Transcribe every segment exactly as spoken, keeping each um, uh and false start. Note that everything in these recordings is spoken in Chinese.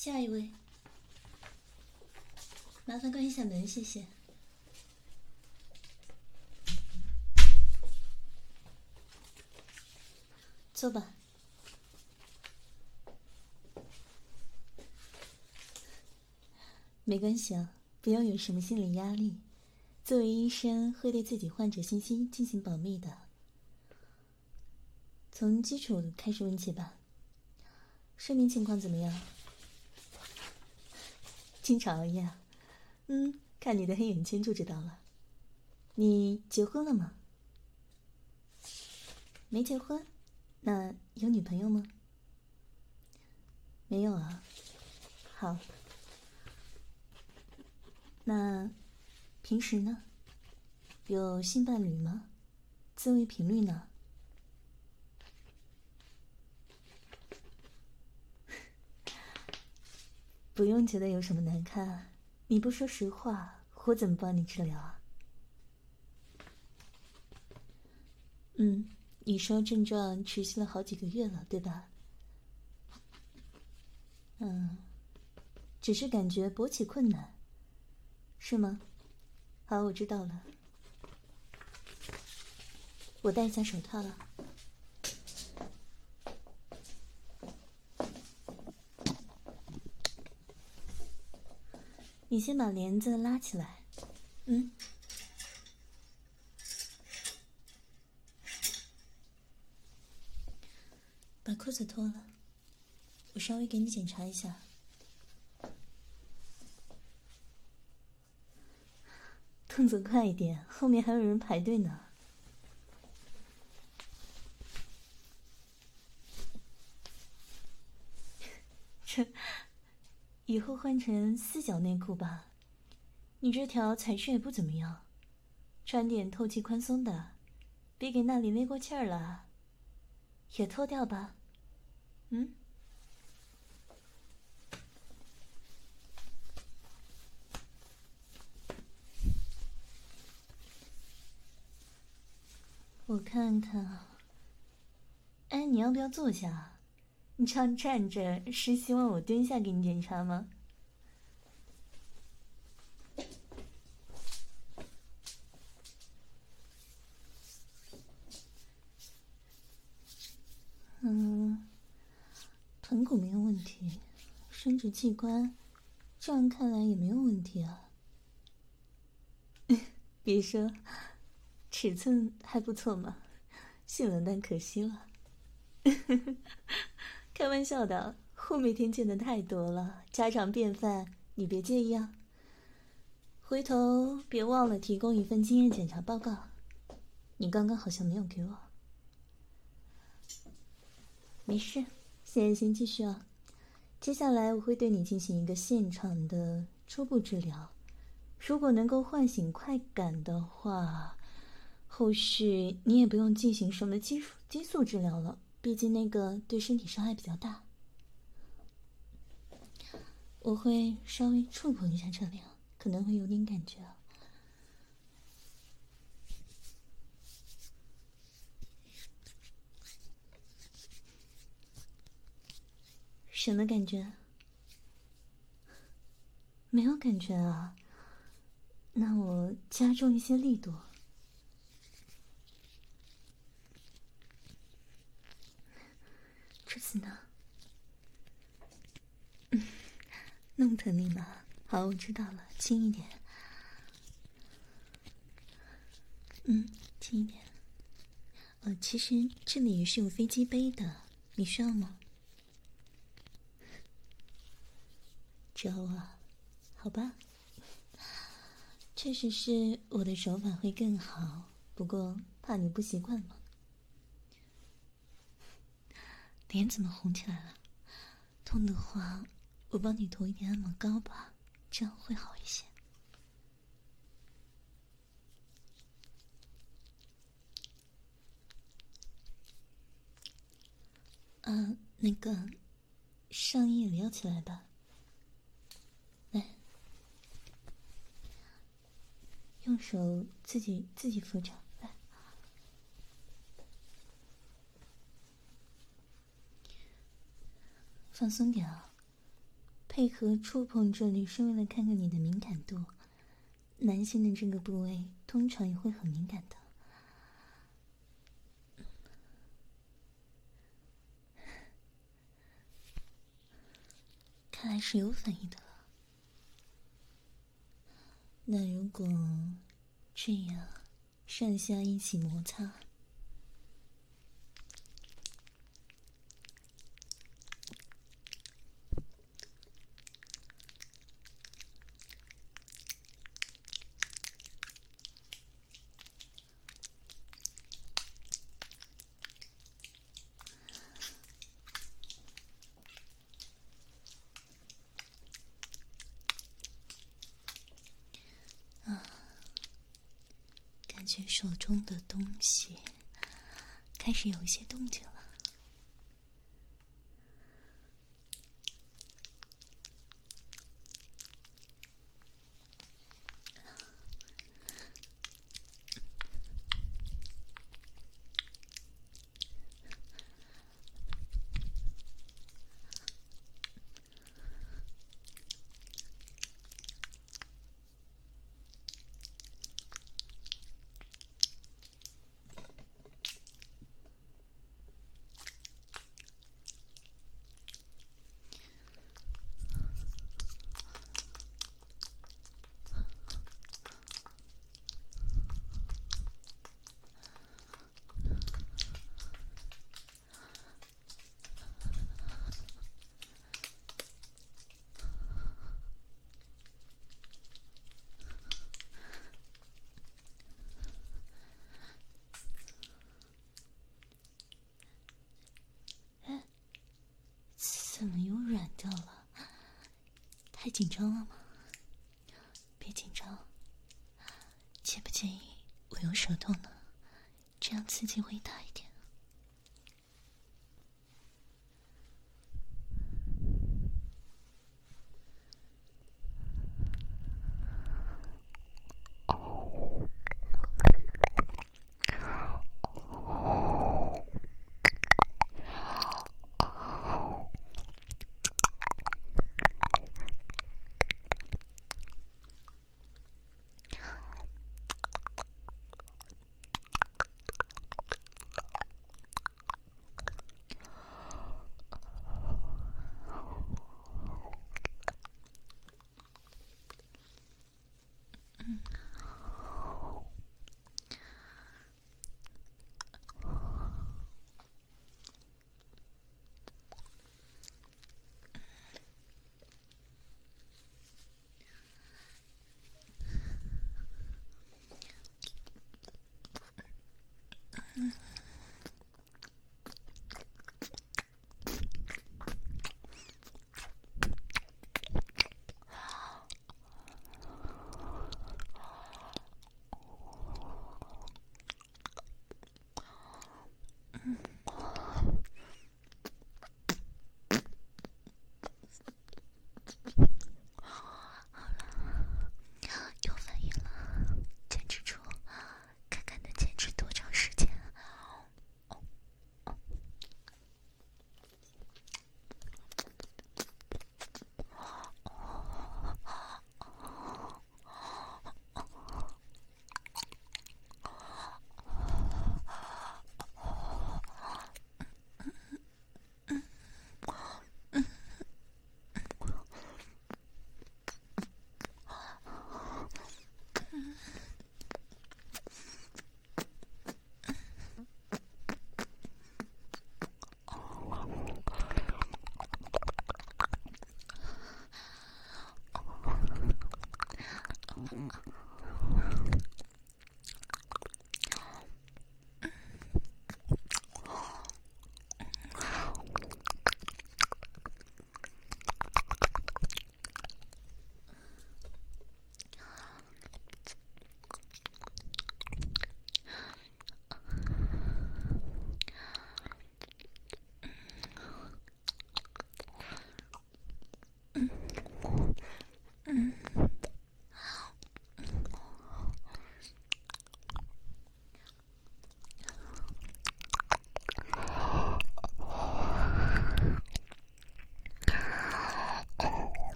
下一位，麻烦关一下门，谢谢。坐吧。没关系啊，不用有什么心理压力。作为医生，会对自己患者信息进行保密的。从基础开始问起吧。睡眠情况怎么样？经常熬夜啊？嗯，看你的黑眼圈就知道了。你结婚了吗？没结婚？那有女朋友吗？没有啊。好。那平时呢？有性伴侣吗？自慰频率呢？不用觉得有什么难看，你不说实话，我怎么帮你治疗啊？嗯，你说症状持续了好几个月了，对吧？嗯，只是感觉勃起困难，是吗？好，我知道了。我戴一下手套了。你先把帘子拉起来。嗯。把裤子脱了，我稍微给你检查一下。动作快一点，后面还有人排队呢。这以后换成四角内裤吧，你这条材质也不怎么样，穿点透气宽松的，别给那里勒过气儿了。也脱掉吧。嗯。我看看啊。哎，你要不要坐下？你这样站着是希望我蹲下给你检查吗？嗯，盆骨没有问题，生殖器官，这样看来也没有问题啊。别说，尺寸还不错嘛，性冷淡可惜了。开玩笑的，我每天见的太多了，家常便饭，你别介意啊。回头别忘了提供一份经验检查报告，你刚刚好像没有给我。没事，现在先继续啊。接下来我会对你进行一个现场的初步治疗，如果能够唤醒快感的话，后续你也不用进行什么激素激素治疗了，毕竟那个对身体伤害比较大。我会稍微触碰一下这里啊，可能会有点感觉啊。什么感觉？没有感觉啊？那我加重一些力度。这次呢？嗯，弄疼你了。好，我知道了，轻一点。嗯，轻一点。呃，其实这里也是有飞机杯的，你需要吗？找我？好吧。确实是我的手法会更好，不过怕你不习惯嘛。脸怎么红起来了？痛的话，我帮你涂一点按摩膏吧，这样会好一些。啊，那个上衣撩起来吧。来，用手自己自己扶着，来，放松点啊， 配合触碰这里是为了看看你的敏感度。男性的这个部位通常也会很敏感的。看来是有反应的了。那如果这样上下一起摩擦，感觉手中的东西开始有一些动静了。怎么又软掉了？太紧张了吗？别紧张，介不介意我用手动呢？这样刺激会大一点。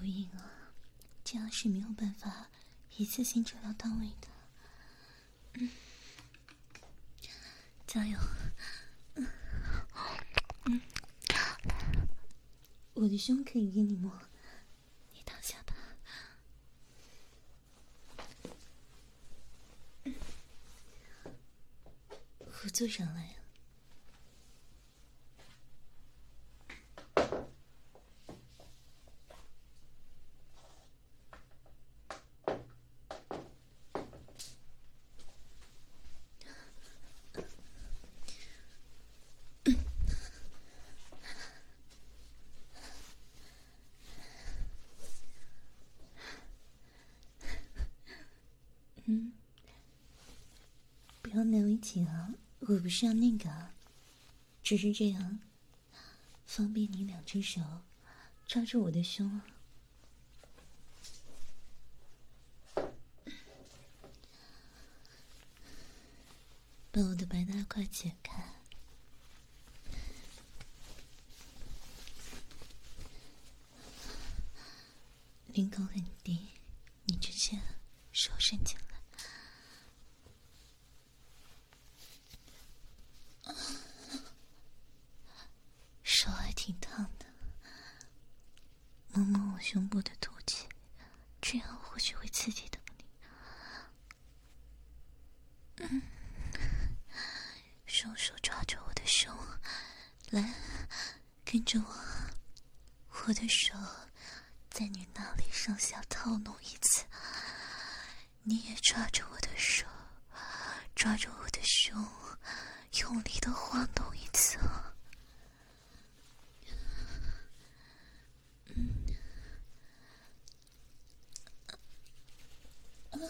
不硬啊，这样是没有办法一次性治疗到位的。嗯，加油。嗯嗯，我的胸可以给你摸，你躺下吧。嗯，我坐上来啊。嗯，不要难为情啊，我不是要那个啊，只是这样方便你两只手抓住我的胸啊。把我的白大褂解开，领口很低，你直接手伸进来。手还挺烫的，摸摸我胸部的凸起，这样或许会刺激到你。嗯，双手抓着我的胸，来，跟着我，我的手在你那里上下套弄一次，你也抓着我的手，抓着我的胸，用力的晃动一次啊。嗯，嗯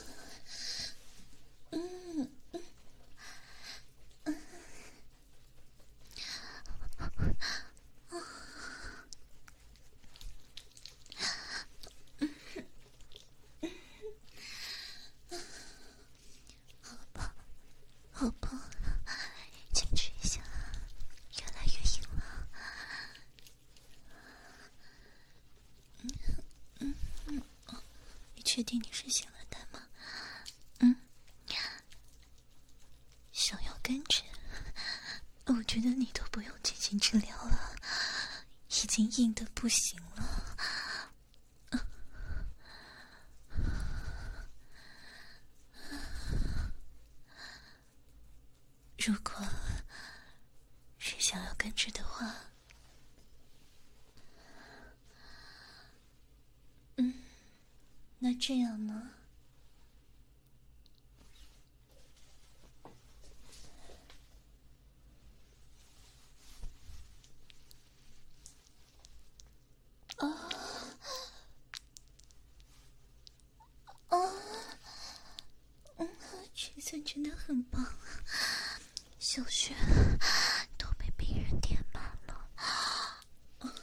嗯嗯，好吧，好吧，坚持一下，越来越硬了。嗯嗯嗯，你确定你是醒了的吗？嗯，想要跟着，我觉得你都不用进行治疗了，已经硬得不行了。如果是想要跟着的话，嗯，那这样呢？啊啊，嗯，尺寸真的很棒，小穴都被病人填满了。嗯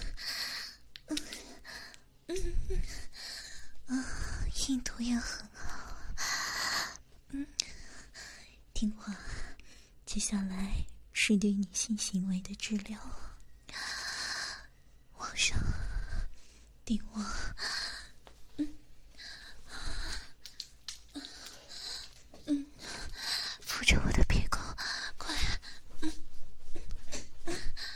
嗯嗯，啊，硬度也很好。嗯，听话，接下来是对你性行为的治疗。往上，顶我。嗯嗯，扶着我的屁股，快！嗯嗯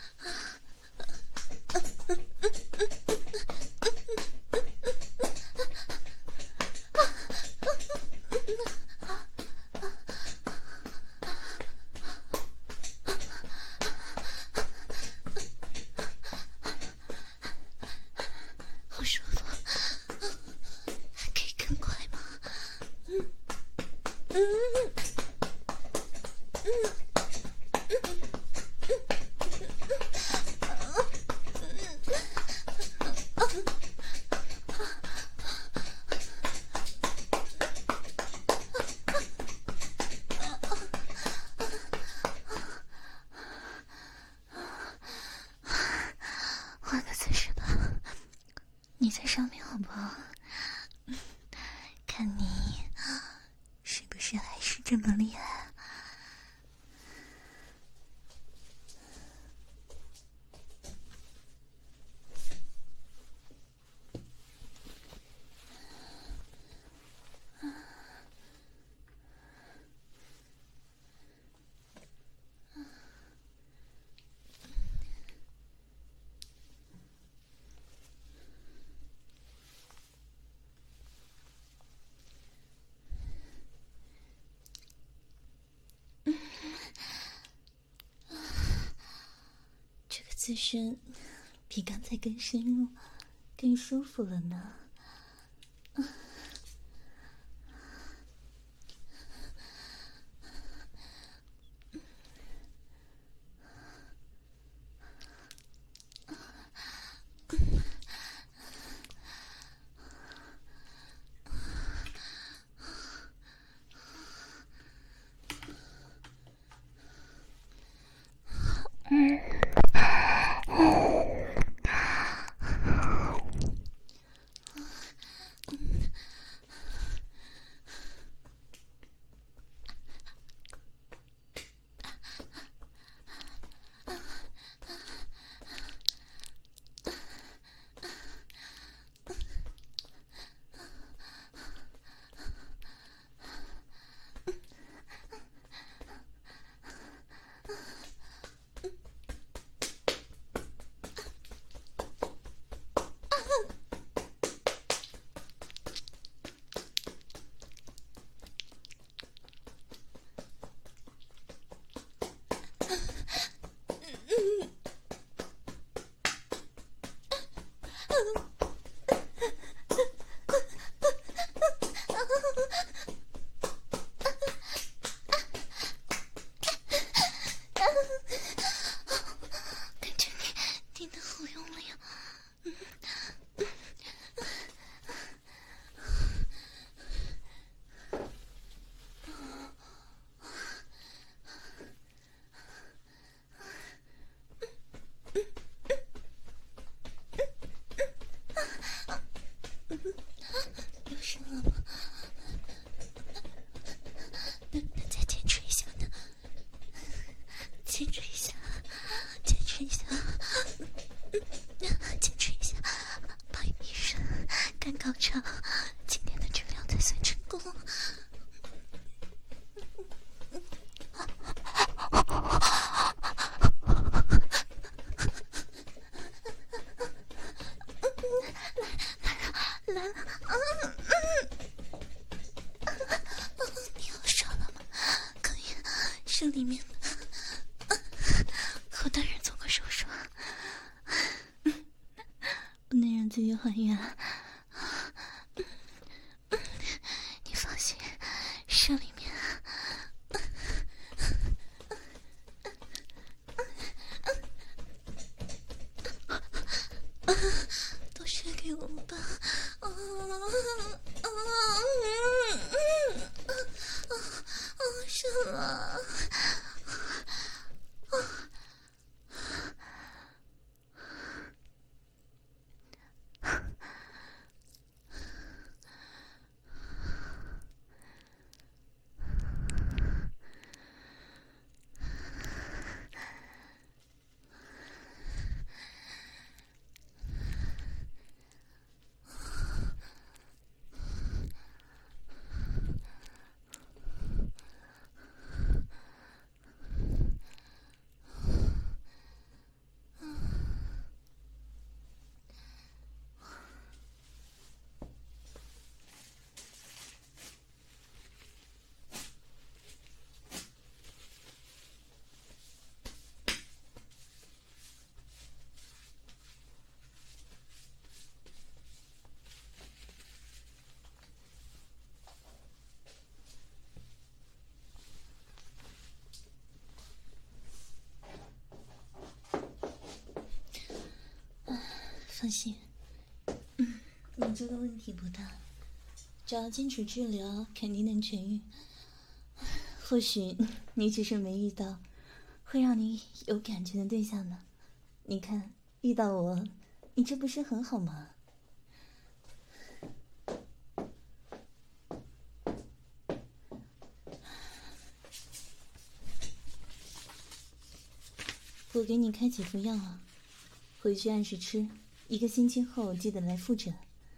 好舒服，还可以更快吗？嗯嗯嗯换个姿势吧，你在上面好不好？看你是不是还是这么厉害？ 此生比刚才更深入，更舒服了呢。有声了吗？能能再坚持一下呢？坚持一下，坚持一下，坚持一下，把一迷人干高潮，今天的治疗才算成功。来了，嗯嗯，你要爽了吗？可以，是里面的，和大人做过手术，不能让自己怀孕。你放心，是里面。都是给我吧。啊啊嗯嗯啊啊什么？啊！放心，嗯，你这个问题不大，只要坚持治疗，肯定能痊愈。或许你只是没遇到会让你有感觉的对象呢。你看，遇到我，你这不是很好吗？我给你开几副药啊，回去按时吃，一个星期后记得来复诊。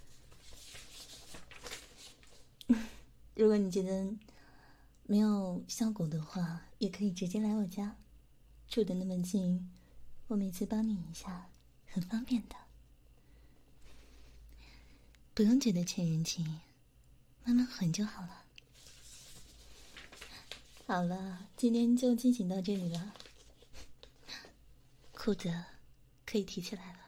如果你觉得没有效果的话，也可以直接来我家，住得那么近，我每次帮你一下，很方便的，不用觉得欠人情，慢慢还就好了。好了，今天就进行到这里了。裤子可以提起来了。